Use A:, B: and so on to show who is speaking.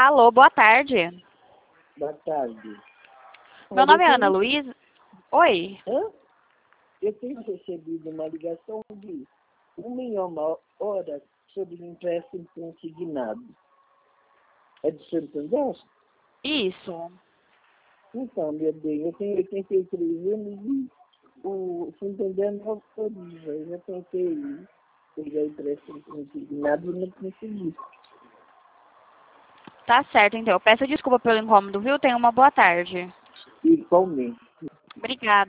A: Alô, boa tarde.
B: Boa tarde.
A: Meu nome é Ana Luísa. Oi.
B: Hã? Eu tenho recebido uma ligação de 1 hora sobre um empréstimo consignado. É de Santander?
A: Isso.
B: Então, meu bem, eu tenho 83 anos e o Santander não autoriza. Eu já tentei pegar empréstimo consignado e não consegui.
A: Tá certo, então. Eu peço desculpa pelo incômodo, viu? Tenha uma boa tarde.
B: Igualmente.
A: Obrigada.